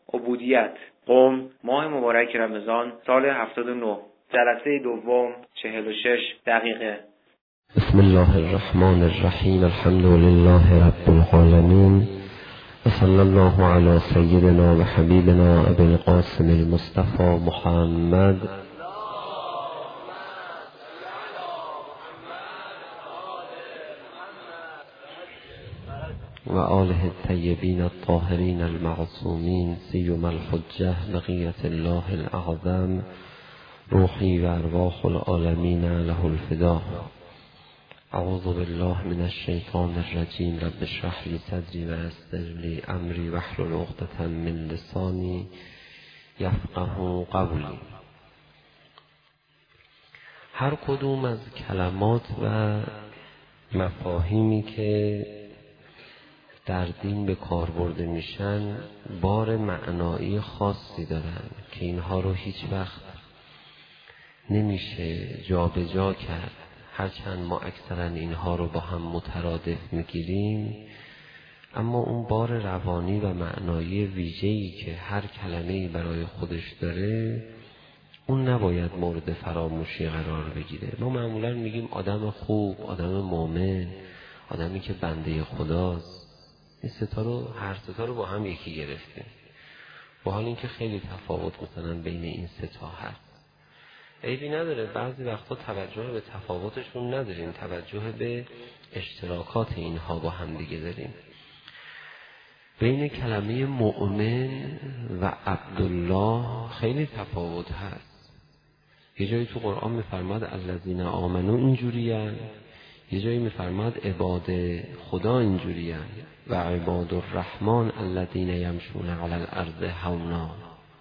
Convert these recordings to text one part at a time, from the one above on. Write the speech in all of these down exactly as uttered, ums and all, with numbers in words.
عبودیت. قم، ماه مبارک رمضان، سال هفتاد و نه، جلسه دوم، چهل و شش دقیقه. بسم الله الرحمن الرحیم. الحمد لله رب العالمین و صلی الله علی سیدنا و حبیبنا ابی القاسم المصطفى محمد و آله الطیبین الطاهرین المعصومین سیما الحجة بقیة الله الاعظم روحی و ارواح العالمین له الفدا. اعوذ بالله من الشیطان الرجیم. رب اشرح لی صدری و یسر لی امری واحلل عقدة من لسانی یفقهوا قولی. هر کدوم از کلمات و مفاهیمی که در دین به کار برده میشن بار معنایی خاصی دارن که اینها رو هیچ وقت نمیشه جا به جا کرد. هرچند ما اکثرا اینها رو با هم مترادف میگیریم، اما اون بار روانی و معنایی ویژه‌ای که هر کلمه‌ای برای خودش داره اون نباید مورد فراموشی قرار بگیره. ما معمولا میگیم آدم خوب، آدم مؤمن، آدمی که بنده خداست. این ستا رو هر ستا رو با هم یکی گرفته، با حال اینکه خیلی تفاوت مثلا بین این ستا هست. عیبی نداره، بعضی وقتا توجه به تفاوتشون نداریم، توجه به اشتراکات اینها با هم دیگه داریم. بین کلمه مؤمن و عبدالله خیلی تفاوت هست. یه جایی تو قرآن میفرماد الذین آمنو اینجوریه، یه جایی میفرماد عباد خدا اینجوریه و عباد الرحمن الذین یمشون علی الارض هونا.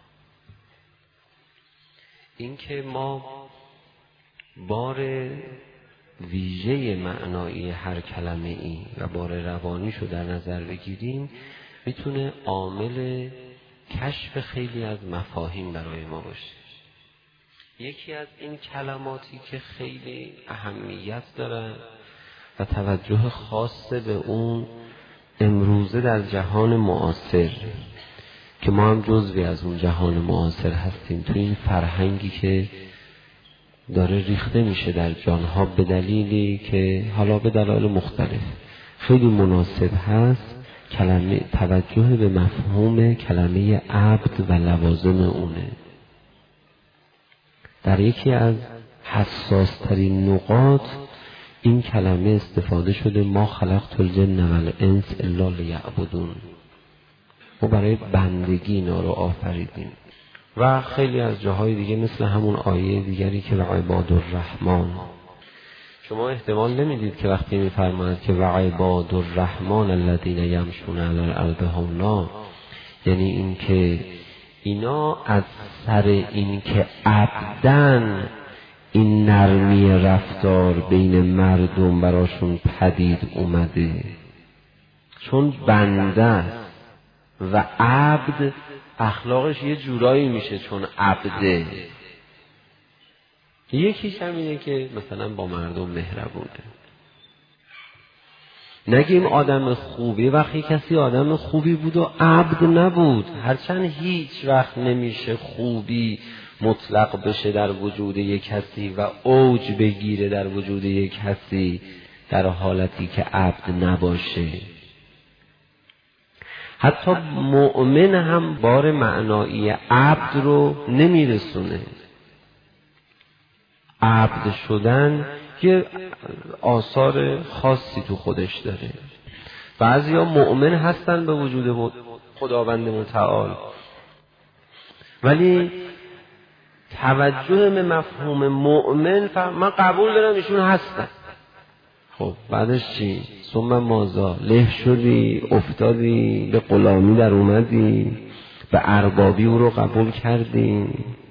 این که ما بار ویژه معنایی هر کلمه ای و بار روانیشو در نظر بگیریم میتونه عامل کشف خیلی از مفاهیم برای ما باشه. یکی از این کلماتی که خیلی اهمیت داره و توجه خاص به اون امروزه در جهان معاصر که ما هم جزوی از اون جهان معاصر هستیم، تو این فرهنگی که داره ریخته میشه در جانها به دلیلی که حالا به دلایل مختلف خیلی مناسب هست کلمه توجه به مفهوم کلمه عبد و لوازم اونه. در یکی از حساس ترین نقاط این کلمه استفاده شده ما خلقت الجن والانس الا لیعبدون. ما برای بندگی اینا رو آفریدیم. و خیلی از جاهای دیگه مثل همون آیه دیگری که و عباد الرحمن. شما احتمال نمیدید که وقتی میفرماید که و عباد الرحمن الذین یمشون علی الارض هونا، یعنی این که اینا از سر این که عبدن این نرمی رفتار بین مردم براشون پدید اومده، چون بنده است و عبد اخلاقش یه جورایی میشه چون عبده. یکیش هم اینه که مثلا با مردم مهربونه. نگیم آدم خوبی وقتی کسی آدم خوبی بود و عبد نبود. هرچند هیچ وقت نمیشه خوبی مطلق بشه در وجود یک کسی و اوج بگیره در وجود یک کسی در حالتی که عبد نباشه. حتی مؤمن هم بار معنایی عبد رو نمیرسونه. عبد شدن یه آثار خاصی تو خودش داره. بعضیا مؤمن هستن به وجود خداوند متعال، ولی توجه به مفهوم مؤمن من قبول دارم ایشون هستن. خب بعدش چی؟ ثم ماذا؟ له شدی، افتادی، به غلامی در اومدی، به اربابی او رو قبول کردی.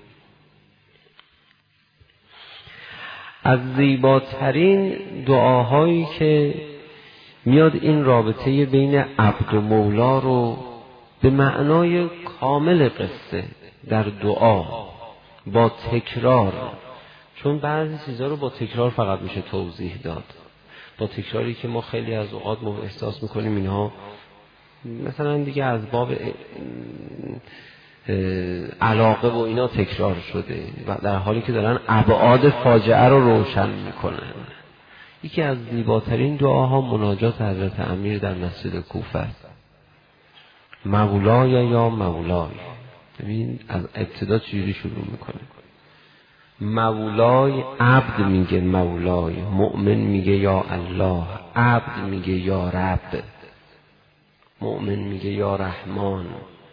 از زیباترین دعاهایی که میاد این رابطه بین عبد و مولا رو به معنای کامل قصه در دعا با تکرار، چون بعضی چیزا رو با تکرار فقط میشه توضیح داد، با تکراری که ما خیلی از اوقات ما احساس میکنیم اینها مثلا دیگه از باب علاقه و اینا تکرار شده و در حالی که دارن ابعاد فاجعه رو روشن میکنن. یکی از زیباترین دعاها مناجات حضرت امیر در مسجد کوفه است. مولای یا مولای. ببین از ابتدا چجوری شروع میکنه. مولای، عبد میگه مولای، مؤمن میگه یا الله، عبد میگه یا رب، مؤمن میگه یا رحمان.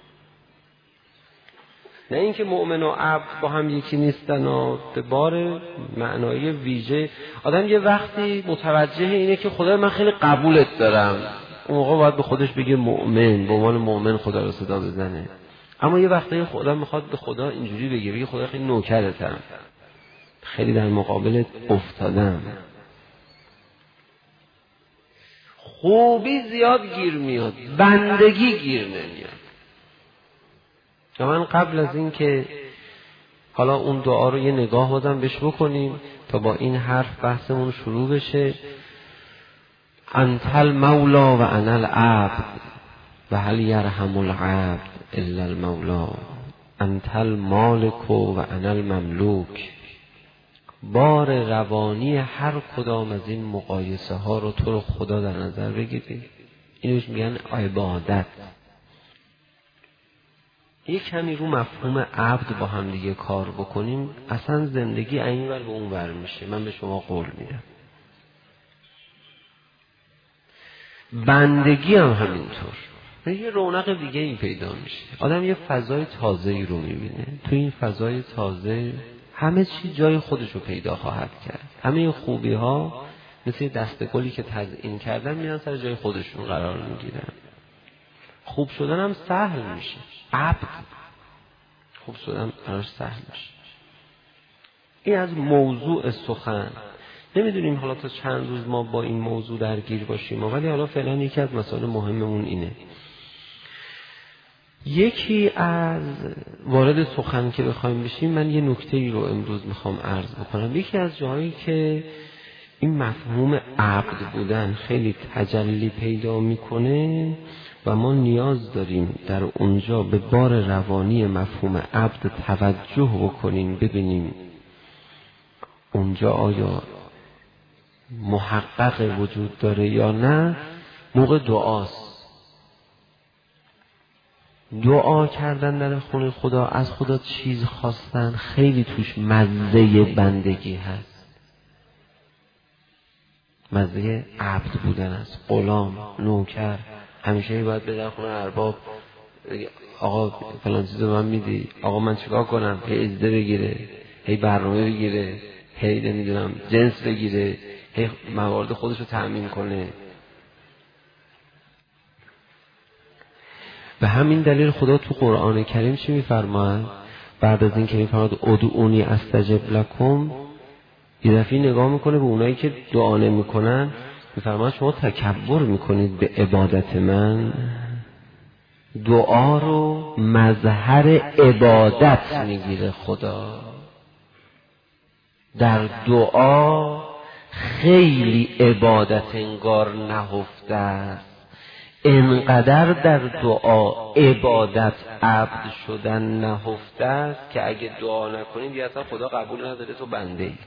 نه اینکه مؤمن و عبد با هم یکی نیستن و به بار معنای ویژه. آدم یه وقتی متوجه اینه که خدا من خیلی قبولت دارم، اون موقع باید به خودش بگه مؤمن، به عنوان مؤمن خدا رو صدا بزنه. اما یه وقتی خدا میخواد به خدا اینجوری بگه، بگه خدا خیلی نوکرتم، خیلی در مقابلت افتادم. خوبی زیاد گیر میاد، بندگی گیر نمیاد. من قبل از این که حالا اون دعا رو یه نگاه بازم بهش بکنیم تا با این حرف بحثمون شروع بشه. انت المولا و انا العبد و هل یرحم العبد الا المولا، انت المالک و انا المملوک. بار روانی هر کدام از این مقایسه ها رو تو رو خدا در نظر بگیرید. اینوش میگن عبادت. یک کمی رو مفهوم عبد با هم دیگه کار بکنیم، اصلا زندگی این ور به اون ور میشه. من به شما قول میدم. بندگی هم همینطور. یه رونق دیگه این پیدا میشه. آدم یه فضای تازه‌ای رو میبینه. تو این فضای تازه همه چی جای خودش رو پیدا خواهد کرد. همه این خوبی ها مثل دسته گلی که تزیین کردن میان سر جای خودشون قرار میگیرن. خوب شدن هم سهل میشه. عبد خوب شدن براش سهل میشه. این از موضوع سخن. نمیدونیم حالا تا چند روز ما با این موضوع درگیر باشیم، ولی حالا فعلا یکی از مسائل مهممون اینه. یکی از وارد سخن که بخوایم بشیم، من یه نکته‌ای رو امروز میخوام عرض بکنم. یکی از جاهایی که این مفهوم عبد بودن خیلی تجلی پیدا میکنه و ما نیاز داریم در اونجا به بار روانی مفهوم عبد توجه بکنیم، ببینیم اونجا آیا محقق وجود داره یا نه. موقع دعاست. دعا کردن در خونه خدا، از خدا چیز خواستن، خیلی توش مزه بندگی هست، مزه عبد بودن است. غلام، نوکر، همیشه باید به در خونه ارباب آقا فلان چیزو من میدی، آقا من چیکار کنم، هی اجازه بگیره، هی برنامه بگیره، هی نمیدونم جنس بگیره، هی موارد خودش رو تأمین کنه. به همین دلیل خدا تو قرآن کریم چی میفرماید؟ بعد از این که میفرماید ادعونی استجب لکم، یه دفعه نگاه میکنه به اونایی که دعا نمیکنن، میفرماید شما تکبر میکنید به عبادت من. دعا رو مظهر عبادت میگیره خدا. در دعا خیلی عبادت انگار نهفته است. انقدر در دعا عبادت عبد شدن نهفته است که اگه دعا نکنید دیگه اصلا خدا قبول نداره، تو بنده ای.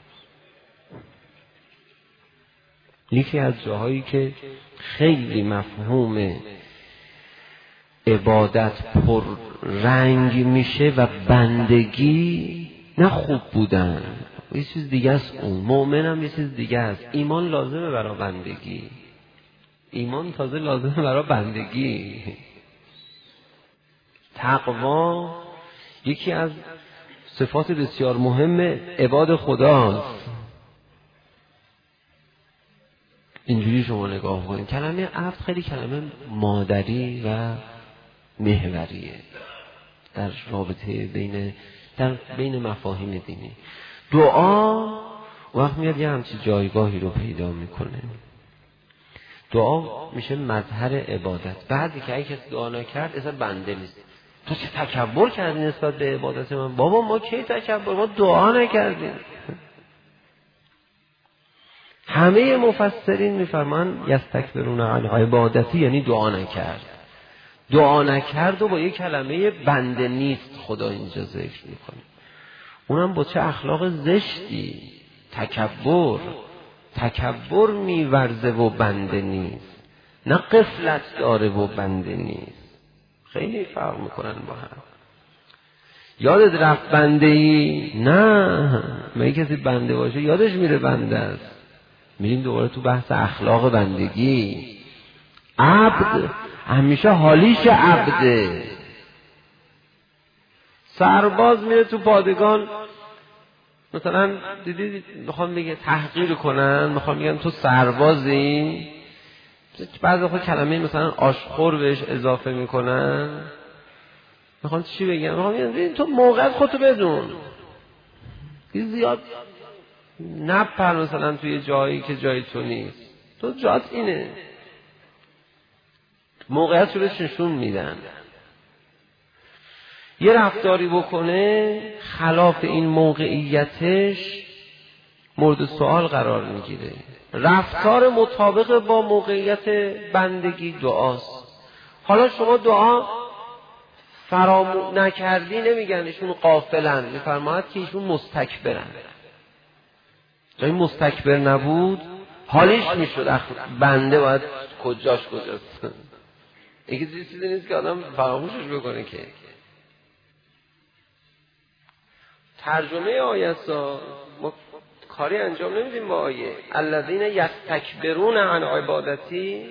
یکی از جاهایی که خیلی مفهوم عبادت پر رنگ میشه و بندگی نه خوب بودن، یه چیز دیگه است. اون مؤمن هم یه چیز دیگه است. ایمان لازمه برای بندگی. ایمان تازه لازمه برای بندگی. تقوا یکی از صفات بسیار مهم عباد خداست. اینجوری شما نگاه کنید. کلمه عبد خیلی کلمه مادری و محوریه در رابطه بین در بین مفاهیم دینی. دعا وقت میاد یه همچین جایگاهی رو پیدا میکنه. دعا میشه مظهر عبادت. بعدی که اگه کسی دعا نکرد اصلا بنده نیست. تو چه تکبر کردی نسبت به عبادت من؟ بابا ما کی تکبر؟ ما دعا نکردیم. همه مفسرین میفرمان یستکبرون عن عبادتی، یعنی دعا نکرد. دعا نکرد و با یه کلمه بنده نیست خدا اینجا ذکر میکنه. اونم با چه اخلاق زشتی، تکبر تکبر میورزه و بنده نیست، نه غفلت داره و بنده نیست. خیلی فرق میکنن با هم. یادت رفت بنده ای؟ نه، مگه کسی بنده باشه یادش میره بنده است. میریم دوباره تو بحث اخلاق بندگی. عبد همیشه حالیش عبده. سرباز میره تو پادگان، مثلا دیدی میخوام بگه تحقیر کنن، میخوام بگن تو سربازی، بعضی وقتا کلمه مثلا آشخور بهش اضافه میکنن، میخوام چی بگم، میخوام بگم تو موقعیت خودتو بدون، زیاد نپر مثلا توی جایی که جای تو نیست، تو جات اینه. موقعیت رو بهش نشون میدن. یه رفتاری بکنه خلاف این موقعیتش مورد سوال قرار میگیره. رفتار مطابق با موقعیت بندگی دعاست. حالا شما دعا فراموش نکردی، نمیگن ایشون غافلن، میفرماید که ایشون مستکبرن. جایی مستکبر نبود حالیش میشد بنده باید کجاش کجاست. اینکه چیزی نیست که آدم فراموشش بکنه. که ترجمه آیه ها ما کاری انجام نمیدیم با آیه. الذین یستکبرون عن عبادتی،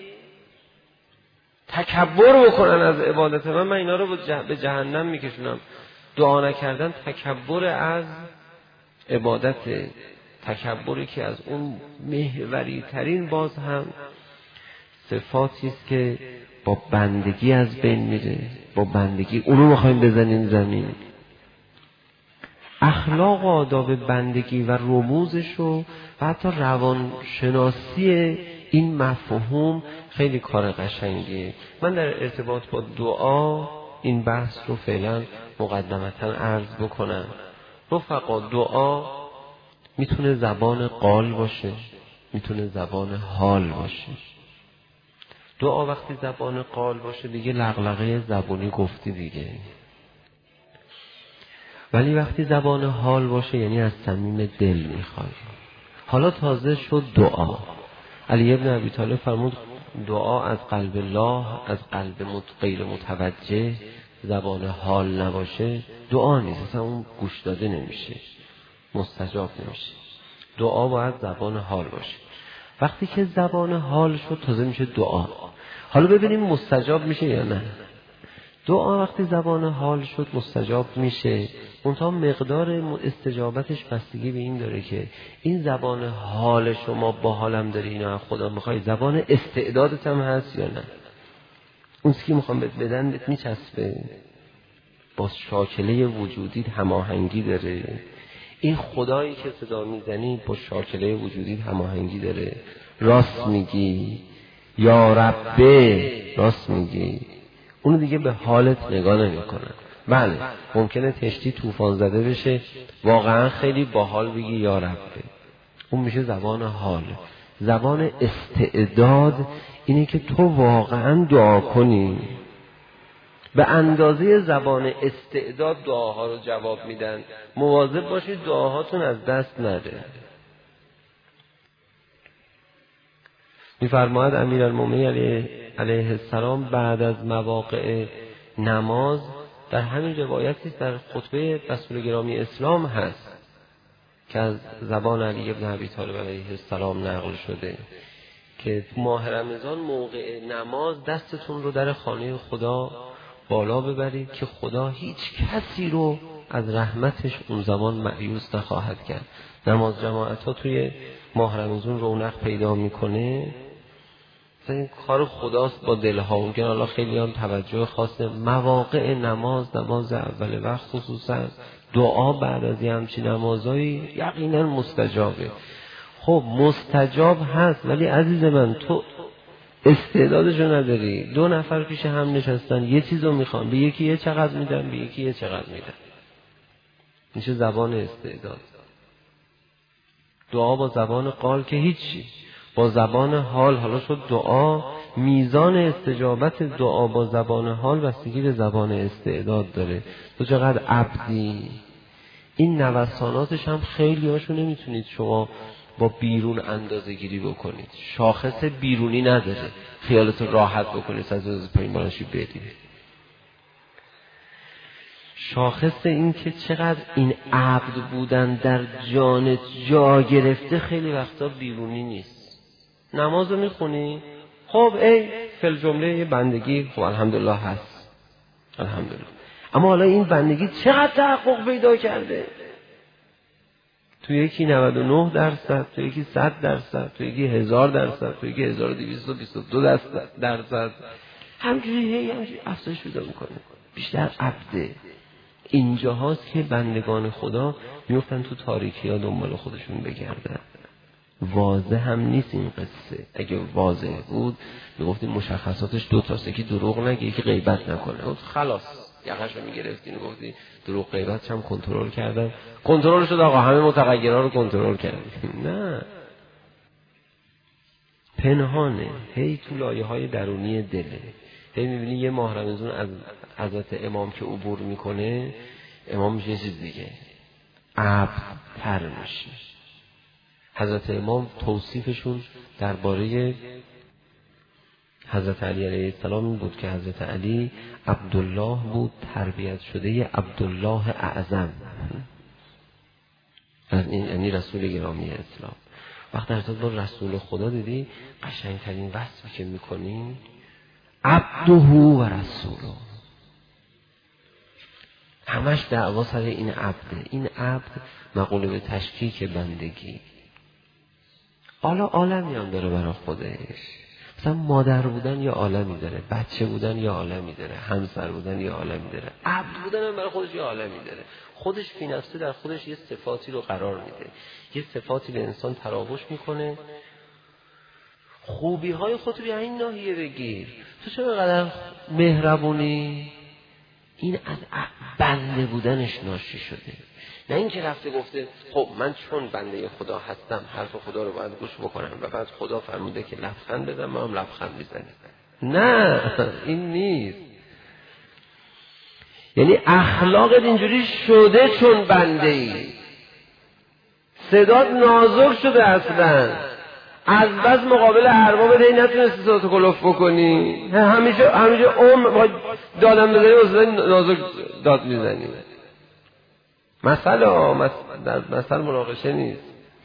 تکبر بکنن از عبادت من، من اینا رو به جهنم میکشونم. دعا نکردن تکبر از عبادت، تکبری که از اون محوری ترین باز هم صفاتی است که با بندگی از بین میره. با بندگی اونو میخوایم بزنیم زمین. اخلاق و آداب بندگی و رموزش و حتی روانشناسی این مفهوم خیلی کار قشنگیه. من در ارتباط با دعا این بحث رو فعلا مقدمتا عرض بکنم. رفقا، دعا میتونه زبان قال باشه، میتونه زبان حال باشه. دعا وقتی زبان قال باشه دیگه لغلغه زبونی گفتی دیگه، ولی وقتی زبان حال باشه یعنی از صمیم دل میخوای. حالا تازه شد دعا. علی ابن ابی طالب فرمود دعا از قلب الله، از قلب غیر متوجه، زبان حال نباشه دعا نیست، اصلا اون گوش داده نمیشه، مستجاب نمیشه. دعا باید زبان حال باشه. وقتی که زبان حال شد تازه میشه دعا. حالا ببینیم مستجاب میشه یا نه. دعا وقتی زبان حال شد مستجاب میشه، منتها مقدار استجابتش بستگی به این داره که این زبان حال شما با حالم داری اینا خدا میخوای، زبان استعدادت هم هست یا نه. اون چیزی که میخوام بهت بدن بهت میچسبه، با شاکله وجودیت هماهنگی داره. این خدایی که صدا میزنی با شاکله وجودیت هماهنگی داره. راست میگی یا ربه، راست میگی. اونو دیگه به حالت نگاه نمیکنن. بله ممکنه تشتی طوفان زده بشه، واقعا خیلی باحال بگی یا ربه، اون میشه زبان حال. زبان استعداد اینه که تو واقعا دعا کنی. به اندازه زبان استعداد دعاها رو جواب میدن. مواظب باشید دعاهاتون از دست نره. میفرماید امیرالمومنین علیه, علیه السلام بعد از مواقع نماز، در همین روایتی در خطبه رسول گرامی اسلام هست که از زبان علی ابن ابی طالب علیه السلام نقل شده که ماه رمضان موقع نماز دستتون رو در خانه خدا بالا ببرید که خدا هیچ کسی رو از رحمتش اون زمان مایوس نخواهد کرد. نماز جماعت ها توی ماه رمضان رونق پیدا میکنه. این کار خداست با دلها. ممکن الله خیلی هم توجه خاصه مواقع نماز، نماز اول وقت خصوصا دعا بعد از همچین نمازایی یقینا مستجابه. خب مستجاب هست، ولی عزیز من تو استعدادشو نداری. دو نفر پیش هم نشستن یه چیزو میخوان، به یکی یه چقدر میدن، به یکی یه چقدر میدن. میشه زبان استعداد. دعا با زبان قال که هیچی، با زبان حال. حالا شد دعا میزان استجابت دعا با زبان حال بستگی به زبان استعداد داره. تو چقدر عبدی. این نوساناتش هم خیلی هاشو نمیتونید شما با بیرون اندازه گیری بکنید. شاخص بیرونی نداره خیالتون راحت بکنید از از پایین بانشی بدید. شاخص این که چقدر این عبد بودن در جان جا گرفته خیلی وقتا بیرونی نیست. نماز رو میخونی؟ خب ای فل جمله یه بندگی خب الحمدلله هست، الحمدلله. اما حالا این بندگی چقدر تحقق پیدا کرده؟ تو یکی نود و نه درصد، تو یکی صد درصد، تو یکی هزار درصد، تو یکی هزار و دویست و بیست و دو درصد. همجوری هی همجوری افزایش پیدا میکنه. بیشتر عبده. اینجا هاست که بندگان خدا میفتن تو تاریکی ها دنبال خودشون بگردن. واضح هم نیست این قصه. اگه واضح بود میگفتیم مشخصاتش دو تاست، یکی دروغ نگه، یکی غیبت نکنه. خلاص یقش رو میگرفتین و گفتی دروغ غیبت هم کنترل کردن. کنترل شد آقا، همه متغیرها رو کنترل کردیم. نه، پنهانه. هی تو لایه های درونی دله. هی میبینی یه ماه رمضان از حضرت امام که عبور میکنه، امام میشه چیز دیگه، عبدتر میشه. حضرت امام توصیفشون درباره حضرت علی علیه السلام این بود که حضرت علی عبدالله بود، تربیت شده عبدالله اعظم، از این یعنی رسول گرامی اسلام. وقتی ارتباط با رسول خدا دیدی قشنگترین وصفی که میکنی عبده و رسوله. همش دعوا سر این عبده. این عبد مقوله به تشکیک بندگی. حالا عالمی هم داره برای خودش. مثلا مادر بودن یا عالمی داره، بچه بودن یا عالمی داره، همسر بودن یا عالمی داره، عبد بودن هم برای خودش یا عالمی داره. خودش فی نفسه در خودش یه صفاتی رو قرار میده، یه صفاتی به انسان تراوش میکنه. خوبی های خودت رو این ناحیه بگیر. تو چرا اینقدر مهربونی؟ این از بنده بودنش ناشی شده. نه اینکه رفته گفته خب من چون بنده خدا هستم حرف خدا رو باید گوش بکنم و بعد خدا فرموده که لبخند بزن ما هم لبخند میزنیم. نه، این نیست. یعنی اخلاقت اینجوری شده چون بنده ای، صدات نازک شده اصلا، از بس مقابل ارباب دی نتونستی صداتو کلوف بکنی، همیشه همیشه عمر دادم بزنی واسه نازک داد میزنی. مثلا مثلا مناقشه نیست.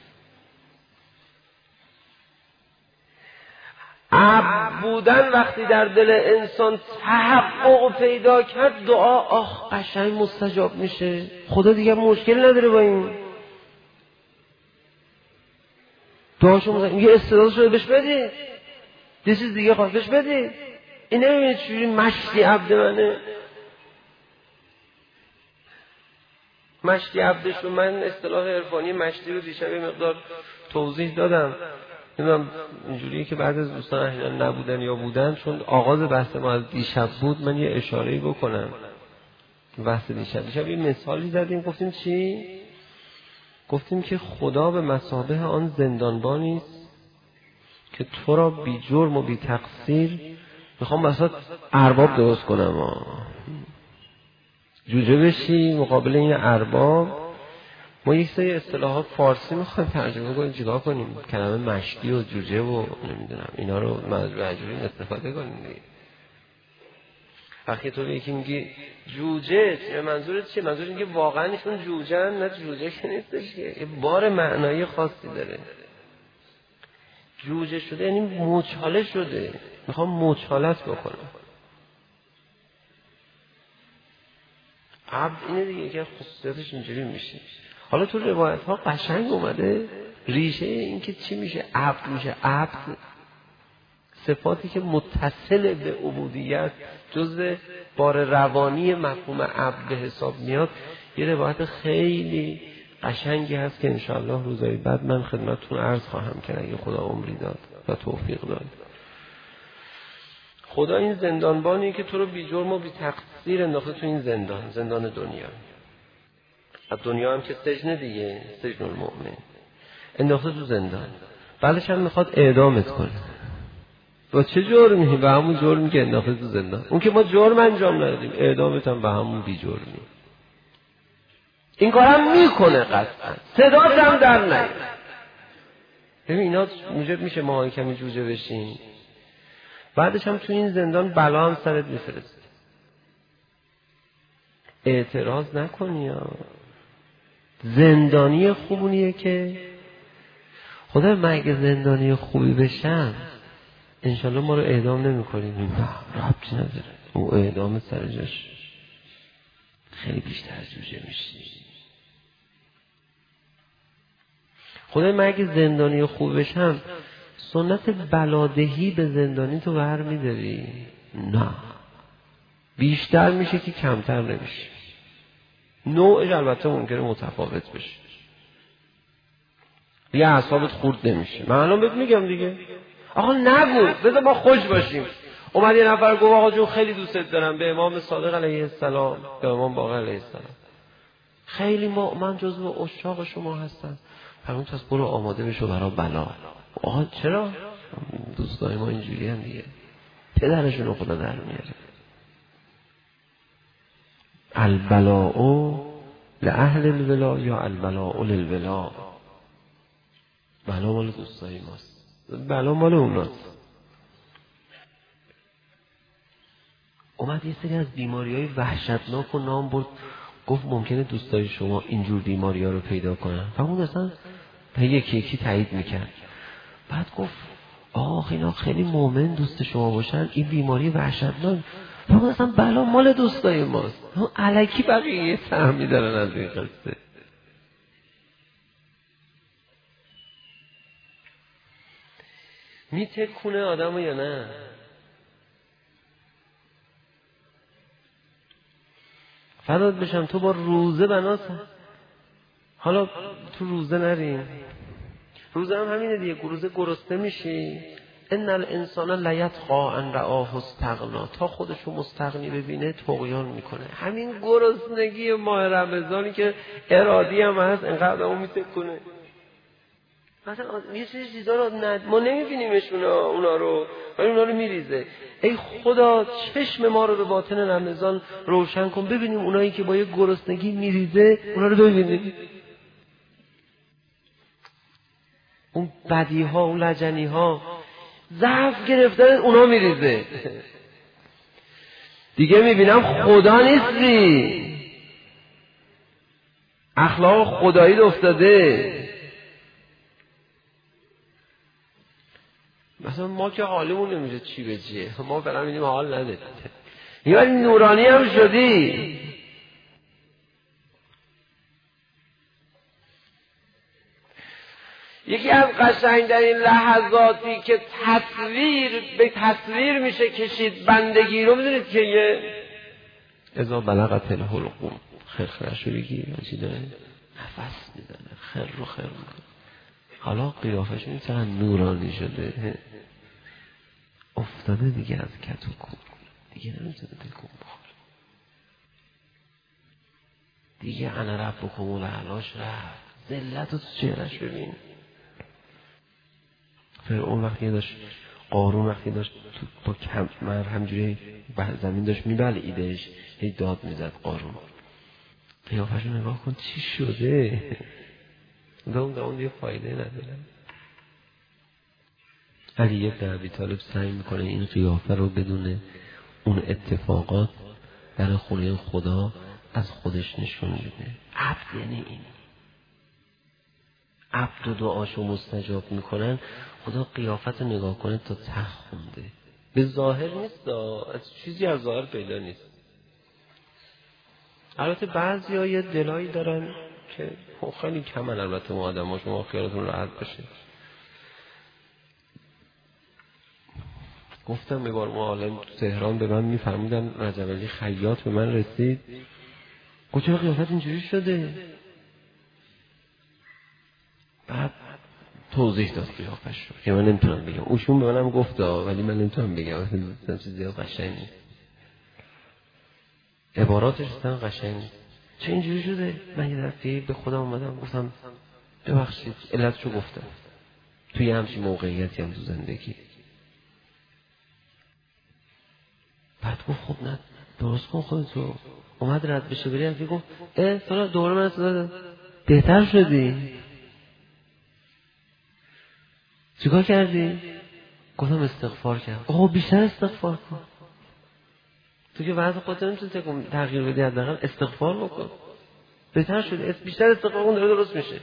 عبد بودن وقتی در دل انسان تحقق پیدا کرد، دعا آخ قشنگ مستجاب میشه. خدا دیگه مشکل نداره با این دعاشو. مثلا یه استعداد شده بهش بدید، یه چیز دیگه خواهد بهش بدید. این نمیبینید چجوری مشتی عبد منه. مشتی عبدش رو من اصطلاح عرفانی مشتی رو دیشب یه مقدار توضیح دادم. نمیدونم اینجوریه که بعد از دوستان احیانا نبودن یا بودن، چون آغاز بحث ما از دیشب بود من یه اشاره‌ای بکنم. بحث دیشب دیشب یه مثالی زدیم، گفتیم چی؟ گفتیم که خدا به مثابه آن زندانبانی است که تو را بی جرم و بی تقصیر میخوام بسات ارباب درست کنم، جوجه بشی مقابل این ارباب. ما یک سری اصطلاحات فارسی میخوایم ترجمه کنیم، چیکار کنیم؟ کلمه مشتی و جوجه و نمیدونم اینا رو مجبوری استفاده کنیم دیگه. وقتی تو به یکی میگی جوجه، منظورت چیه؟ منظورت اینکه واقعا ایشون جوجه‌ن؟ نه، جوجه که نیستش، یه بار معنایی خاصی داره. جوجه شده یعنی موچاله شده، میخوام موچالت بکنم. عبد اینه دیگه که خصوصیتش اینجوری میشه. حالا تو روایت ها قشنگ اومده ریشه این که چی میشه عبد میشه. عبد صفاتی که متصل به عبودیت جزء بار روانی مفهوم عبد به حساب میاد. یه روایت خیلی قشنگی هست که انشاءالله روزهای بعد من خدمتتون عرض خواهم کرد اگه خدا عمری داد و توفیق داد. خدا این زندانبانی که تو رو بی جرم و بی تقصیر انداخته تو این زندان، زندان دنیا. از دنیا هم که سجن دیگه، سجن المؤمن، انداخته تو زندان. بعدش هم میخواد اعدامت کنه. با چه جرمی؟ به همون جرمی که انداخته تو زندان. اون که ما جرم انجام ندادیم، اعدامت هم به همون بی جرمی. این کارم میکنه قطعا، صدات هم در نیاد. ببین اینا موجب میشه ما کمی جوجه بشیم، بعدش هم تو این زندان بلا هم سرت میفرسته. اعتراض نکنی ها. زندانی خوبونیه که خدا من اگه زندانی خوبی بشم انشالله ما رو اعدام نمی کنیم. نه ربطی نداره، او اعدام سر جاش خیلی بیشتر جوجه میشی. خدا من اگه زندانی خوب بشم سنت بلادهی به زندانی تو بر میداری؟ نه، بیشتر میشه که کمتر نمیشه. نوعش البته ممکنه متفاوت بشه، دیگه اعصابت خورد نمیشه. من الان بهت میگم دیگه آقا نگو، بذار ما خوش باشیم. اومد یه نفر گفت آقا جون خیلی دوستت دارم، به امام صادق علیه السلام، به امام باقر علیه السلام، خیلی ما من جزو عشاق شما هستم. همون پس برو آماده بشو برای بلا. آقا چرا؟ دوستای ما اینجوری هم دیگه، پدرشون رو خدا در میاره. البلاء لأهل الولا یا البلاء للولا. بلا مال دوستای ماست، بلا مال اوناست. اومد یه سری از بیماری های وحشتناک و نام برد، گفت ممکنه دوستای شما اینجور بیماری ها رو پیدا کنن. و اون اصلا یکی یکی تایید میکرد. بعد گفت آخ اینا خیلی مومن دوست شما باشن، این بیماری وحشتناک و اون اصلا بلا مال دوستای ماست. اون الکی بقیه فهمی دارن از این قصه. میتکونه آدمو یا نه؟ فدات بشم تو با روزه بناس. حالا تو روزه نریم، روزه هم همینه دیگه، روزه گرسنه میشی. ان الانسان لیطغی ان رآه استغنا، تا خودشو مستغنی ببینه طغیان میکنه. همین گرسنگی ماه رمضانی که ارادی هم هست اینقدر اون میتکونه. مثلا یه سری چیزا رو ند... ما نمیبینیمشون اونا رو، ولی اونا رو میریزه. ای خدا چشم ما رو به باطن رمضان روشن کن، ببینیم اونایی که با یه گرسنگی میریزه اونا رو ببینیم. اون بدی ها، اون لجنی ها، ضعف گرفتن اونا میریزه. دیگه میبینم خدا نیستی، اخلاق خدایی افتاده. مثلا ما که حالمون نمیشه چی به چیه، ما برام اینیم حال نداریم. یا نورانی هم شدی. یکی از قشنگترین لحظاتی که تصویر به تصویر میشه کشید بندگی رو میدونید که یه اذا بلغت الحلقوم خرخرشوریگی چی داره؟ نفس میزنه خر رو خر میکنه. حالا قیافشون چقدر نورانی شده، افتاده دیگه از کت و کور، دیگه نمیتونه تکون بخوره، دیگه انا ربکم الاعلاش رفت. ذلت رو تو چهرش ببین. فرعون وقتی داشت، قارون وقتی داشت با کمر همجوری زمین داشت میبلعیدش، هی داد میزد قارون. قیافشو نگاه کن چی شده، اون اون دیگه فایده نداره. علی بن ابی طالب سعی میکنه این قیافه رو بدون اون اتفاقات در خونه خدا از خودش نشون بده. عبد یعنی این، عبد و دعاشو مستجاب میکنن. خدا قیافت رو نگاه کنه تا ته خونده، به ظاهر نیست، از چیزی از ظاهر پیدا نیست. البته بعضی ها یه دلایی دارن که خیلی کمن، البته ما آدم ها، شما خیالتون راحت باشه. گفتم یه بار ما عالم تو تهران به من میفرمودن، رجب علی خیاط به من رسید، گفت چرا قیافت اینجوری شده؟ بعد توضیح داد قیافش رو که من نمیتونم بگم، اوشون به منم گفت ولی من نمیتونم بگم، اصلا چیز زیاد قشنگ نیست، عباراتش اصلا قشنگ نیست. چه اینجوری شده؟ من یه دفعه به خودم اومدم گفتم ببخشید علتشو گفتم. توی همچین موقعیتی هم تو زندگی بعد گفت خب نه درست کن خودتو. اومد رد بشه بری از گفت اه سالا دوباره من اصلا بهتر شدی؟ چیکار کردی؟ گفتم استغفار کردم. آقا بیشتر استغفار کن. تو که وضع خودت نمیتونی تغییر بدی، حداقل استغفار بکن. بهتر شدی، بیشتر استغفار کن، داره درست میشه.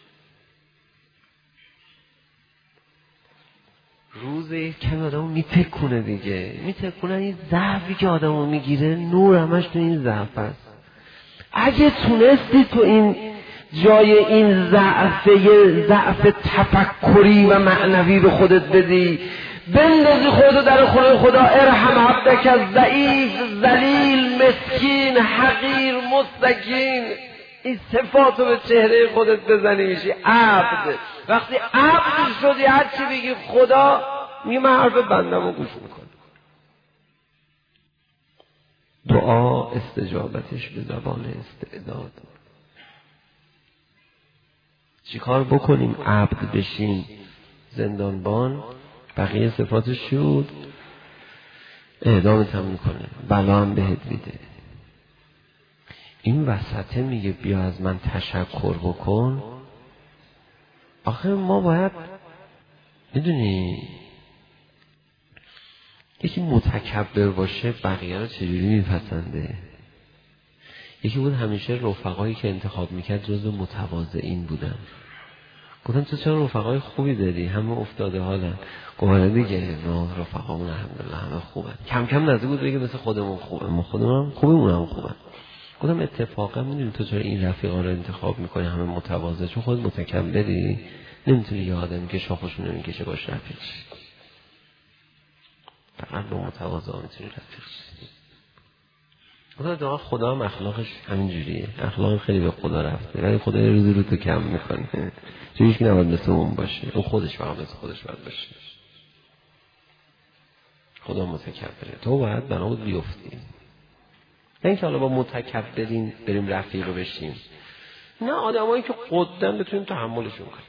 روزی کمی آدمو میتکونه دیگه، میتکونه. این ضعفی که آدمو میگیره نور همش تو این ضعف است. اگه تونستی تو این جای این ضعف یه ضعف تفکری و معنوی به خودت بدی، بندازی خودتو در خونه خدا، ارحم عبدک ضعیف ذلیل مسکین حقیر مستکین، این صفاتو به چهره خودت بزنی میشی عبد. وقتی عبد شدی هر چی بگی خدا میگه من حرف بندمو گوش میکنم. دعا استجابتش به زبان استعداد. چیکار بکنیم عبد بشیم؟ زندانبان بقیه صفاتش شد، اعدامت هم میکنه، بلا هم بهت میده. این وسطه میگه بیا از من تشکر بکن. آخه ما باید میدونی یکی متکبر باشه بقیه رو چجوری میپسنده؟ یکی بود همیشه رفقایی که انتخاب میکرد جزو متواضعین بودن. گفتم تو چرا رفقای خوبی داری؟ همه افتاده حالن. گفتم دیگه ما رفقامون الحمدلله همه خوبن. کم کم نزدیک بود بگه مثل خودمون خوبه، ما خودمون خوبمون هم خوبن. گفتم اتفاقا میدونی تو چرا این رفیقا رو انتخاب میکنی همه متواضع؟ چون خود متکبری، نمیتونی یه آدمی که شاخشون نمیکشه باش رفیق شی. فقط با متواضع میتونی رفیق شی. خدا دعا خدا هم اخلاقش همین جوریه، اخلاق خیلی به خدا رفته، ولی خدا یه روزی رو تو کم میکنه. چون هیچ کی نباید مثل اون باشه، اون خودش فقط مثل خودش باید باشه. خدا متکبره، تو باید بنا بود بیفتی. نه اینکه حالا با متکبرین بریم رفیق رو بشیم، نه آدمایی که قدم بتونیم تحملشون کنیم.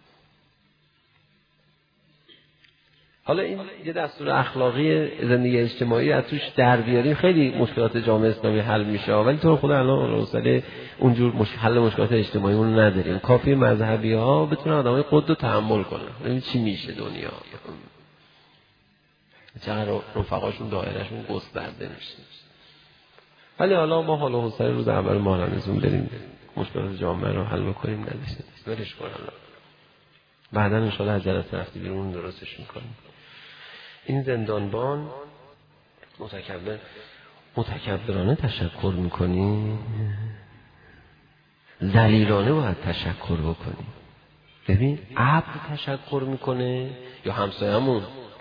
حالا این یه دستور اخلاقی زندگی اجتماعی از توش در بیاریم خیلی مشکلات جامعه اسلامی حل میشه، ولی تو خدا الان حوصله اونجور مش... حل مشکلات اجتماعی اون نداریم. کافی مذهبی ها بتونن آدمای قد رو تحمل کنن. ببین چی میشه دنیا، چقدر رفقاشون دایرهشون گسترده میشه. ولی حالا ما حالا حوصله روز اول ماهرانه‌زون بریم مشکلات جامعه رو حل بکنیم نداشته برش کنن. بعدا ان شاءالله از جلسه رفتی بیرون درستش میکنیم. این زندانبان متکبر متکبرانه تشکر میکنی، ذلیلانه باید تشکر بکنی. ببین عبد تشکر میکنه یا همسایه‌مون،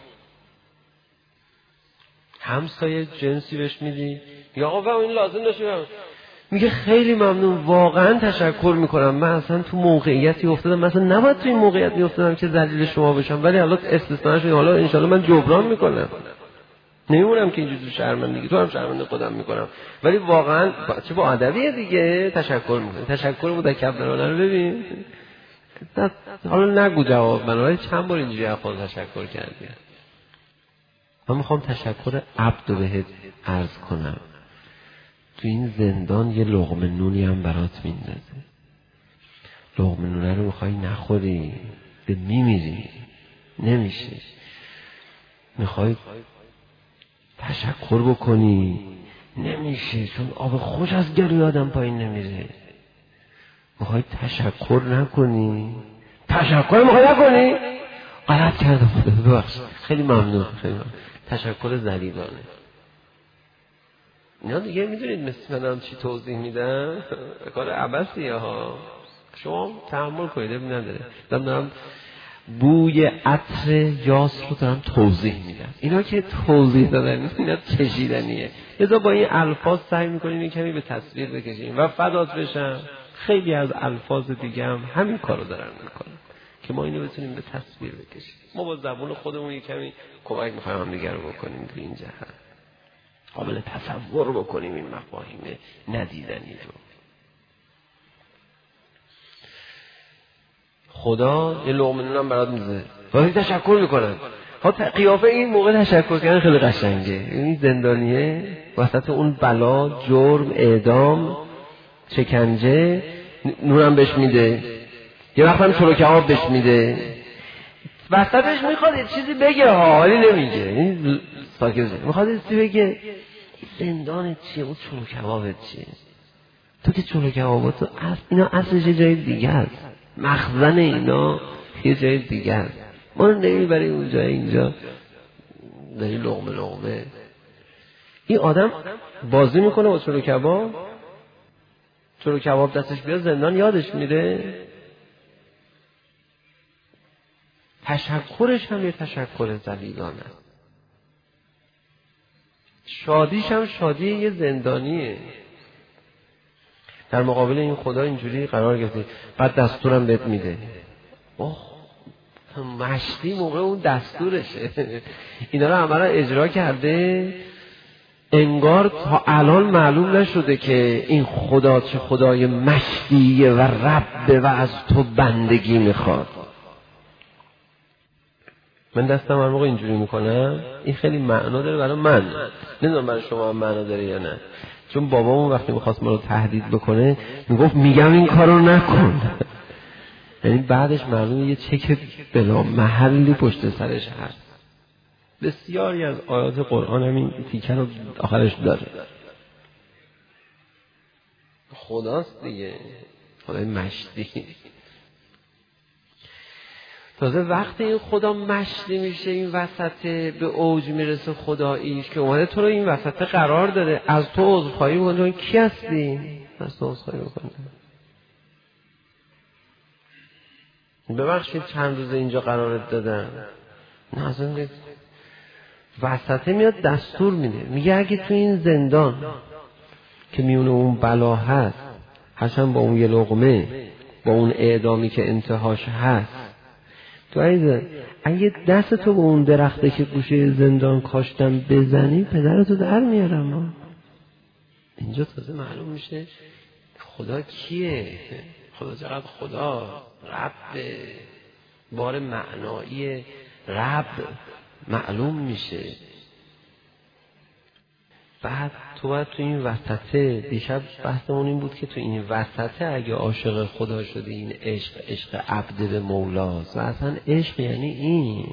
همسایه جنسی بهش میدی یا آقا این لازم داشته، میگه خیلی ممنون واقعا تشکر میکنم، من اصلا تو موقعیتی افتادم مثلا نباید تو این موقعیت میافتادم که ذلیل شما بشم، ولی حالا استثناء شده، حالا انشالله من جبران میکنم، نمیمونم که اینجوری تو شرمندگی، تو هم شرمنده خودم میکنم، ولی واقعا چه با ادبیه دیگه تشکر میکنم. تشکر متکبرانه رو ببین، حالا نگو جواب من، ولی چند بار اینجوری از خود تشکر کردی. من میخوام تشکر عبد رو بهت عرض کنم. تو این زندان یه لقمه نونی هم برات میندازه، لقمه نونه رو میخوای نخوری به میمیری، نمیشه. میخوای تشکر بکنی نمیشه، چون آب خوش از گلوی آدم پایین نمیره. میخوای تشکر نکنی، تشکر میخوای نکنی، غلط کردم ببخشید، خیلی ممنون، خیلی ممنون. تشکر ذلیلانه. اینا دیگه میدونید مثل من چی توضیح میدم؟ کار عبثیه ها، شما تحمل کنید، اب نداره. دارم دارم بوی عطر یاس رو دارم توضیح میدم. اینا که توضیح دادن اینا کشیدنیه. لذا با این الفاظ سعی میکنیم این کمی به تصویر بکشیم و فدات بشم خیلی از الفاظ دیگه هم همین کارو دارن میکنن که ما اینو بتونیم به تصویر بکشیم. ما با زبون خودمون یک کمی کمک میخوایم هم دیگه رو بکنیم تو این جهت، قابل تصور بکنیم این مفاهیم ندیدنی رو. خدا یه لقمه نون هم برات میزه، ولی تشکر میکنن. ها قیافه این موقع تشکر کردن خیلی قشنگه. این زندانیه وسط اون بلا، جرم، اعدام، شکنجه، نورم بهش میده، یه وقت هم چلو کباب بهش میده، وسطش میخواد یه چیزی بگه ها، ولی نمیگه. این ساکت میخواد یه چیزی بگه. زندان چیه؟ اون چلو کبابت چیه؟ تو که چلو کبابات تو اصل اینا اصلش یه جای دیگه است، مخزن اینا یه جای دیگه است. ما رو نمیبری اونجا، اینجا داری لقمه لقمه. این آدم بازی میکنه با چلو کباب، چلو کباب دستش بیاد زندان یادش میره. تشکرش هم یه تشکر ذلیلانه، شادیش هم شادی یه زندانیه. در مقابل این خدا اینجوری قرار گرفتی، بعد دستورم بهت میده. اوه مشتی موقع اون دستورشه. اینا رو عملا اجرا کرده، انگار تا الان معلوم نشده که این خدا چه خدای مشتیه و ربه و از تو بندگی میخواد. من دستم هر موقع اینجوری میکنم، این خیلی معنا داره برای من، نمیدونم برای شما هم معنا داره یا نه. چون بابامون وقتی میخواست ما رو تهدید بکنه میگفت میگم این کارو نکن، یعنی بعدش معلومه یه چک بلا محلی پشت سرش هست. بسیاری از آیات قرآن همین تیکه رو آخرش داره. خداست دیگه، خدای مشتی. تازه وقتی این خدا مشتی میشه، این وسط به اوج میرسه خداییش که اومده تو رو این وسط قرار داده، از تو عذرخواهی میکنه. کی هستی؟ از تو عذرخواهی میکنه. ببخشید چند روز اینجا قرارت دادم، نه اصلا نیست. وسطه میاد دستور میده، میگه اگه تو این زندان که میونه اون بلا هست، هرچند با اون یه لقمه، با اون اعدامی که انتهاش هست، تو عزیزم اگه دست تو به اون درخته که گوشه زندان کاشتم بزنی، پدرتو در میارم. اینجا تازه معلوم میشه خدا کیه، خدا چقدر خدا رب، بار معنایی رب معلوم میشه. بعد تو باید تو این وسطه، دیشب بحثمون این بود که تو این وسطه اگه عاشق خدا شدی، این عشق عشق عبد به مولاست. و اصلا عشق یعنی این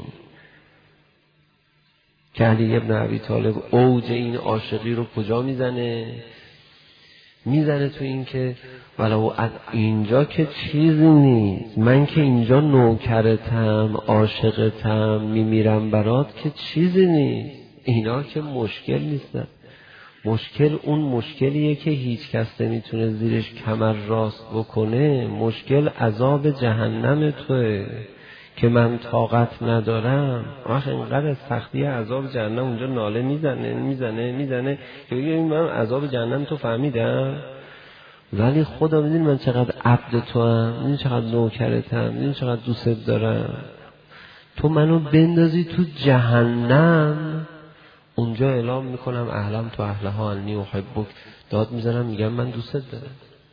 که علی ابن ابی طالب اوج این عاشقی رو کجا میزنه؟ میزنه تو این که ولو از اینجا که چیزی نیست، من که اینجا نوکرتم، عاشقتم، میمیرم برات که چیزی نیست. اینا که مشکل نیستن. مشکل اون مشکلیه که هیچ کس نمیتونه زیرش کمر راست بکنه. مشکل عذاب جهنم توه که من طاقت ندارم. آخه اینقدر سختی عذاب جهنم اونجا ناله میزنه میزنه میزنه که بگه من عذاب جهنم تو فهمیدم، ولی خدا میدونی من چقدر عبد تو هم، میدونی چقدر نوکرتم، میدونی چقدر دوست دارم. تو منو بندازی تو جهنم، اونجا اعلام میکنم اهلم تو اهلها انی احبک، داد میزنم میگم من دوست دارم.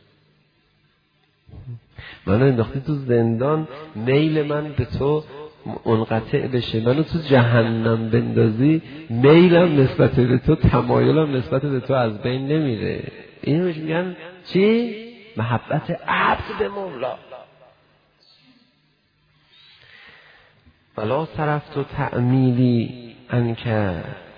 منو انداختی تو زندان، میل من به تو منقطع بشه، منو تو جهنم بندازی، میلم نسبت به تو، تمایلم نسبت به تو از بین نمیره. اینو بهش میگن چی؟ محبت عبد به مولا. ولا صرفت و تعمیلی انکه.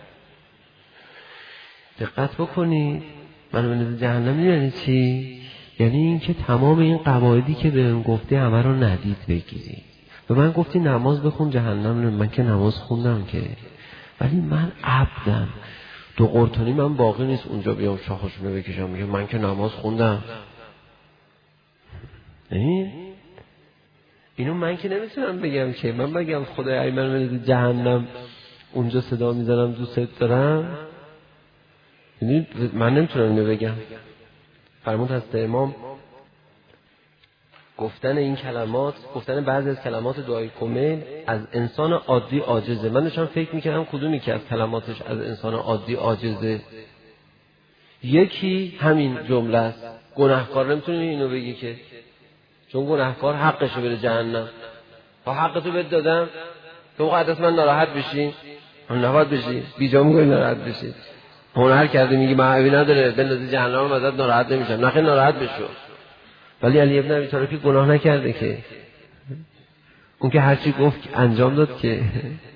دقت بکنید، منو بندازی جهنم یعنی چی؟ یعنی این که تمام این قواعدی که بهم گفتی همه رو ندید بگیری. به من گفتی نماز بخون، جهنم. من که نماز خوندم که، ولی من عبدم. دو قرطانی من باقی نیست اونجا بیام شاخشونو بکشم میگم من که نماز خوندم. اینو من که نمیتونم بگم که من بگم خدای ای من بندازی جهنم، اونجا صدا میزنم دوست دارم. یعنی من نمیتونم اینو بگم. فرمود حضرت امام گفتن این کلمات، گفتن بعضی از کلمات دعای کمیل از انسان عادی عاجزه. من داشتم فکر میکردم کدومی که از کلماتش از انسان عادی عاجزه. یکی همین جمله است، گناهکار نمیتونه اینو بگی که، چون گناهکار حقشه بره جهنم. ها حق تو بهت دادم، تو مقدس من ناراحت بشی؟ اون نباید بشی، بیجا میگوی ناراحت بشی. هنر کرده میگی من عیبی نداره بندازی جهنم ازت ناراحت نمیشم. نخیر ناراحت بشو. ولی علی ابن ابی طالب که گناه نکرده که، اون که هرچی گفت انجام داد که.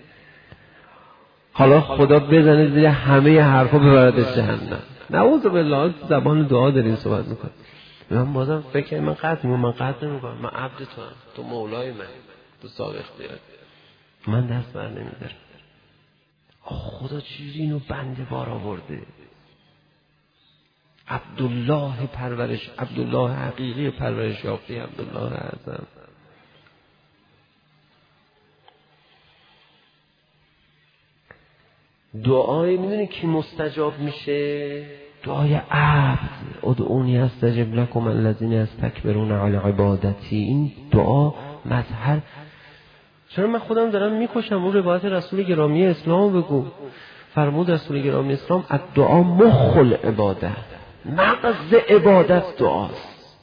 حالا خدا بزنه زیر همه حرفا ببردش جهنم. نعوذ بالله، زبان دعا داریم صحبت میکنه. من بازم فکر من قطع میکنم، من قطع نمیکنم، من عبد تو هم، تو مولای من، تو صاحب اختیار، من دست بر نمیدارم. خدا چیزی اینو بنده بار آورده. عبدالله پرورش، عبدالله حقیقی پرورش یافته، عبدالله اعظم. دعای میدونی کی مستجاب میشه؟ دعای عبد. ادعونی استجب لکم الذین یستکبرون عن عبادتی. این دعا مظهر. چرا من خودم دارم میکشم؟ اون روایت رسول گرامی اسلام بگو. فرمود رسول گرامی اسلام الدعا مخ العباده، مغز عبادت دعاست.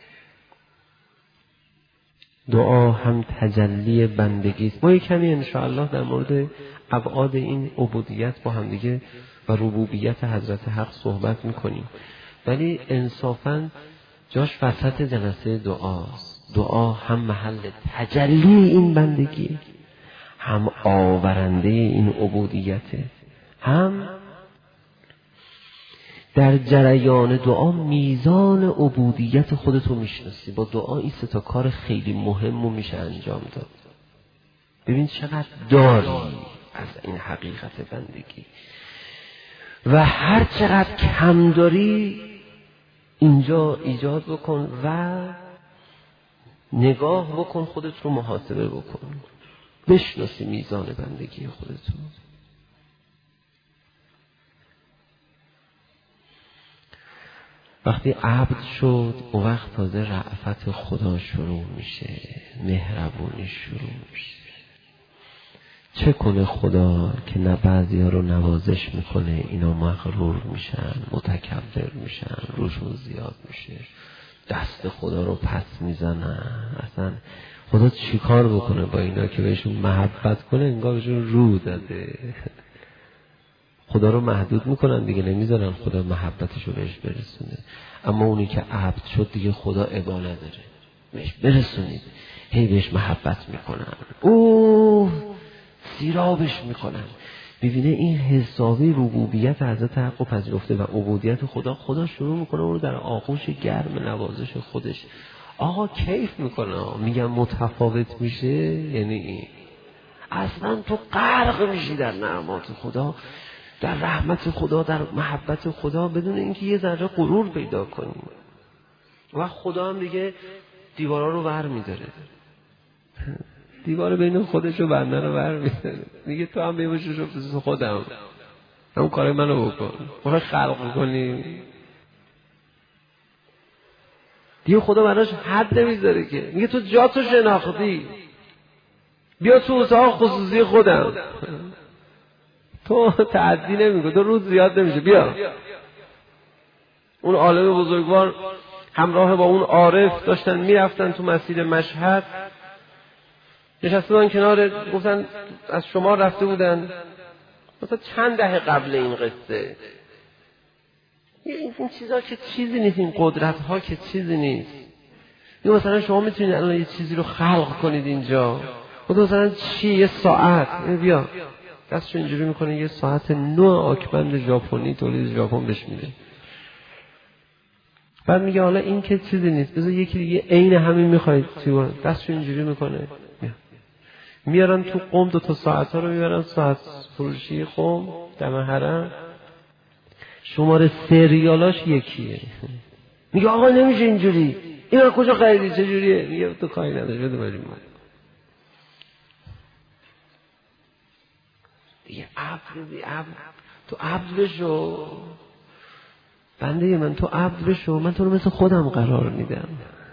دعا هم تجلی بندگی است. ما یک کمی انشاءالله در مورد ابعاد این عبودیت با هم دیگه و ربوبیت حضرت حق صحبت میکنیم، ولی انصافاً جاش وسط جلسه دعاست. دعا هم محل تجلی این بندگی، هم آورنده این عبودیته، هم در جریان دعا میزان عبودیت خودتو میشناسی. با دعا این سه تا کار خیلی مهم رو میشه انجام داد. ببین چقدر داری از این حقیقت بندگی و هر چقدر کم داری اینجا ایجاد بکن و نگاه بکن، خودت رو محاسبه بکن، بشناسی میزان بندگی خودتو. وقتی عبد شد اون وقت تازه رأفت خدا شروع میشه، مهربونی شروع میشه. چه کنه خدا که نه بعضی ها رو نوازش میکنه اینا مغرور میشن، متکبر میشن، روشون زیاد میشه، دست خدا رو پس میزنن. اصلا خدا چی کار بکنه با اینا که بهشون محبت کنه؟ انگار بهشون رو داده. خدا رو محدود میکنن دیگه، نمیذارن خدا محبتش رو بهش برسونه. اما اونی که عبد شد دیگه خدا ابا نداره، بهش برسونید، هی بهش محبت میکنن، اوه سیرابش میکنن. ببینه این حسابی ربوبیت حضرت حق رو پذیرفته و عبودیت خدا. خدا شروع میکنه اون رو در آغوش گرم نوازش خودش. آقا کیف میکنه. میگم متفاوت میشه یعنی این اصلا تو غرق میشی در نعمات خدا، در رحمت خدا، در محبت خدا، بدون اینکه یه ذره غرور پیدا کنی. و خدا هم دیگه دیوارا رو ور میداره، دیوار بین خودش و بنده رو ور میداره. میگه تو هم بیوشش رو بزن خودم، همون کار منو بکن، برای خلق کنی. دیگه خدا براش حد نمیذاره که. میگه تو جا تو شناختی، بیا تو اتاق خصوصی خودم. تو تعدی نمیگه، تو روز زیاد نمیشه، بیا. اون عالم بزرگوار همراه با اون عارف داشتن میرفتن تو مسیر مشهد، نشسته بودن کنار، گفتن از شما رفته بودن مثلا چند دهه قبل این قصه. این چیزها که چیزی نیست، این قدرت ها که چیزی نیست. یا مثلا شما میتونید الان یه چیزی رو خلق کنید اینجا، مثلا چی؟ یه ساعت. بیا دستشو اینجوری میکنه، یه ساعت نو آکبند ژاپنی تولید ژاپن بهش میده. بعد میگه حالا این که چیزی نیست، بذار یکی دیگه عین همین میخواید تو. دستشو اینجوری میکنه، میارن تو قم دو تا ساعت ها رو میبرن ساعت فروشی قم دم حرم، شماره سریالاش یکیه. میگه آقا نمیشه اینجوری، اینا کجا خریدی چه جوریه؟ میگه تو کاری نداری، بده بریم. دیگه عبد عبد تو عبد بشو بنده من، تو عبد بشو، من تو رو مثل خودم قرار میدم.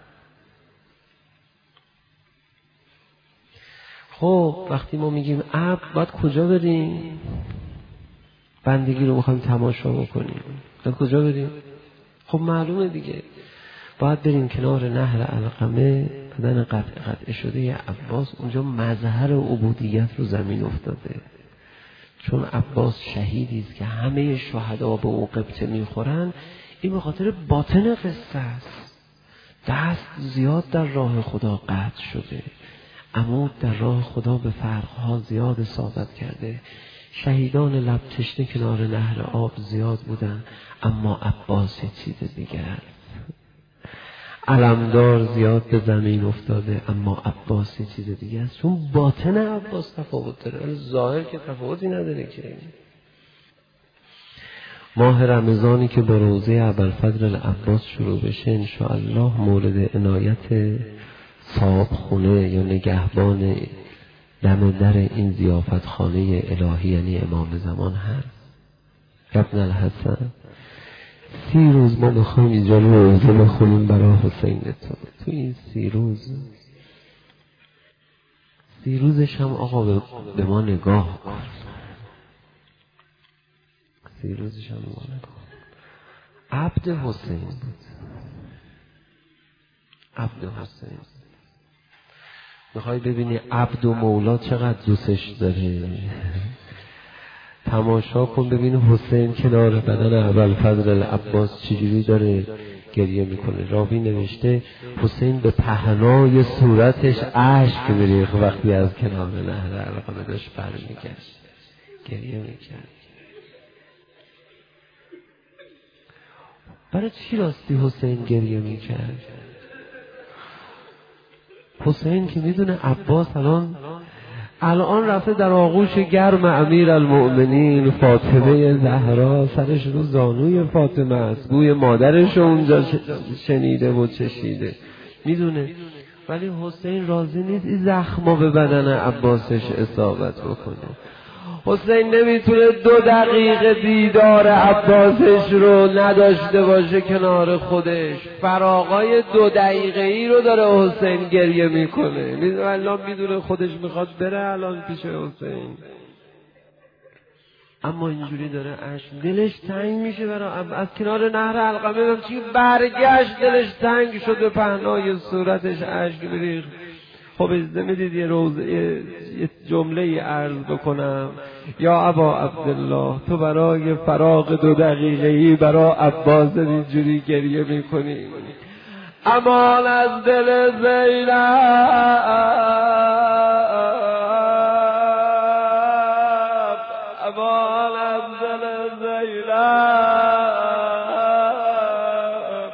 خب وقتی ما میگیم عبد باید کجا بریم؟ بندگی رو میخوایم تماشا بکنیم، باید کجا بریم؟ خب معلومه دیگه، باید بریم کنار نهر علقمه بدن قطع قطع شده عباس اونجا مظهر عبودیت رو زمین افتاده. چون عباس شهیدی است که همه شهدا به او قبطه میخورن، این به خاطر باطن قصه است. دست زیاد در راه خدا قطع شده، عمود در راه خدا به فرقها زیاد اصابت کرده، شهیدان لب تشنه کنار نهر آب زیاد بودن، اما عباس چیز دیگر، علمدار زیاد به زمین افتاده، اما عباس چیز دیگر است. چون باطن عباس تفاوت داره، ظاهر که تفاوتی نداره. که ماه رمضانی که با روزه ابوالفضل العباس شروع بشه انشاءالله مورد عنایت صاحب خونه یا نگهبان دم در این ضیافت خانه الهی یعنی امام زمان هست. ابن الحسن سی روز ما بخوایم اینجا روزه بخونیم برای حسین تو تو این سی روز سی روزش هم آقا به ما نگاه کن، سی روزش هم به ما نگاه. عبد حسین بود، عبد حسین. میخوای ببینی عبد و مولا چقدر دوستش داره؟ تماشا کن ببین حسین کنار بدن ابوالفضل العباس چجوری داره گریه میکنه. راوی نوشته حسین به پهنای صورتش اشک میریخت وقتی از کنار نهر علقمه داشت برمیگشت گریه میکرد. برای چی راستی حسین گریه میکرد؟ حسین که میدونه عباس الان الان رفته در آغوش گرم امیر المؤمنین فاطمه زهرا، سرش رو زانوی فاطمه است، بوی مادرش اونجا شنیده و چشیده میدونه، ولی حسین راضی نیست این زخما به بدن عباسش اصابت بکنه. حسین نمیتونه دو دقیقه دیدار عباسش رو نداشته باشه کنار خودش. فراغای دو دقیقه ای رو داره حسین گریه میکنه. میدونه الان میدونه خودش میخواد بره الان پیش حسین، اما اینجوری داره اشک دلش تنگ میشه برای از کنار نهر علقمه. چی برگشت دلش تنگ شد به پهنای صورتش اشک میریخت. خب اجازه میدید یه روز یه جمله عرض بکنم؟ یا ابا عبدالله تو برای فراغ دو دقیقه‌ای برای عباس اینجوری گریه میکنی؟ امان از دل زینب، امان از دل زینب.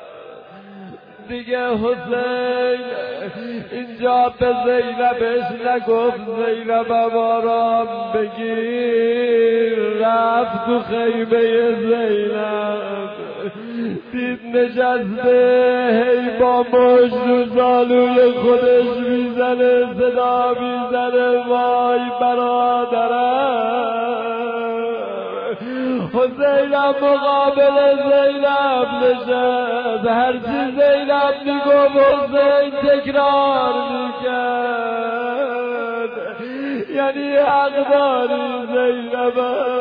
دیگه حسین اینجا به زینبش نگفت زینب آرام بگیر، رفت تو خیمه زینب دید نشسته هی با مشت رو زانوی خودش میزنه صدا میزنه وای برادرم. حسینم مقابل زینب نشست، هرچی زینب میگفت حسین تکرار میکرد، یعنی حق داری زینب.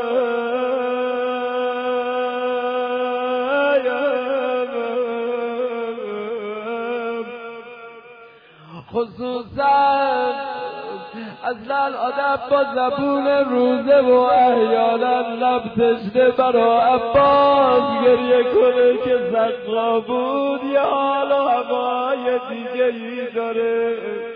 خصوصا اصلا آدم با زبون روزه و احیانا لب تشنه برا عباس گریه کنه که زقا بود یا حال و هوای دیگری داره.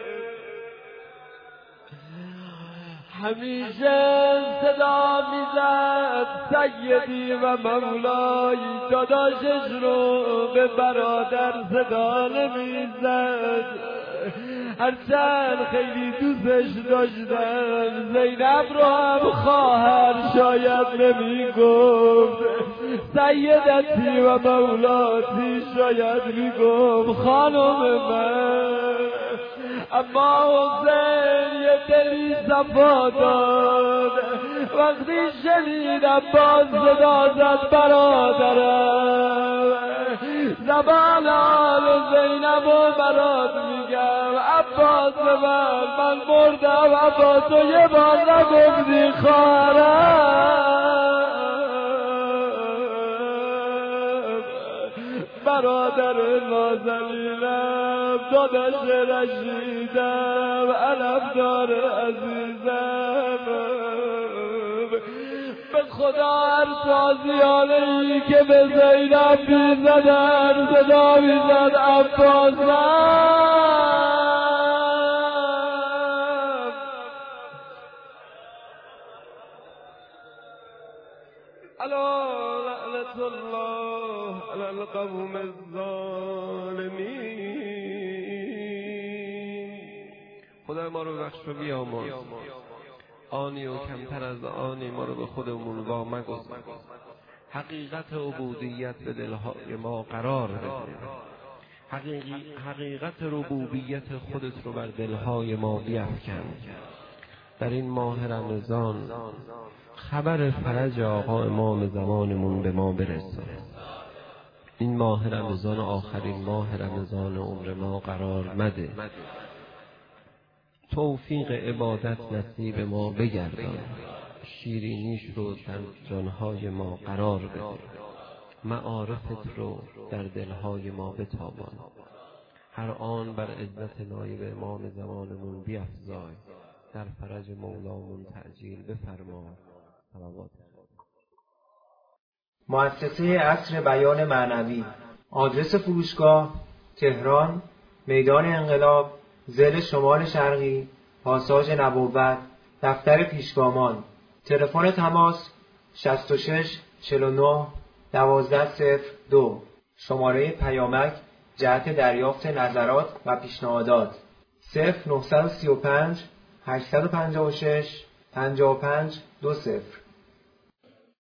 همیشه صدا میزد سیدی و مولایی، داداشش رو به برادر صدا نمیزد، هرچند خیلی دوستش داشتن. زینب رو هم خواهر شاید نمی گفت، سیدتی و مولاتی شاید می گفت خانم من، اما حسین یه دلی صفا داد. وقتی شنید عباس صدا زد برادرم، زبان آل زینب و برات میگم عباس من من مردم، عباس و یه بار نگفتی خواهرم. برادر مادر نازنینم، داداش رشیدم، علمدار عزیزم، به خدا هر تازیانه ای که به زینب میزدن صدا میزد عباسم. الا لعنت الله علی القوم الظالمین. خدا ما رو بخش و بیامرز، آنی و کمتر از آنی ما رو به خودمون وا مگذار. حقیقت عبودیت به دلهای ما قرار بده. حقیقت ربوبیت خودت رو بر دلهای ما بیفکن. در این ماه رمضان خبر فرج آقا امام زمانمون به ما برسه. این ماه رمضان آخرین ماه رمضان عمر ما قرار مده. توفیق عبادت نصیب ما بگردان. شیرینیش رو در جانهای ما قرار بده. معارفت رو در دلهای ما بتابان. هر آن بر عزت نایب امام زمانمون بیفزای. در فرج مولامون تعجیل بفرما. صلوات. مؤسسه عصر بیان معنوی. آدرس فروشگاه: تهران، میدان انقلاب، ضلع شمال شرقی، پاساژ نبوت، دفتر پیشگامان. تلفن تماس: شصت و شش چهل و نه دوازده صفر دو. شماره پیامک جهت دریافت نظرات و پیشنهادات: صفر نه سه پنج هشت پنج شش پنج پنج دو صفر.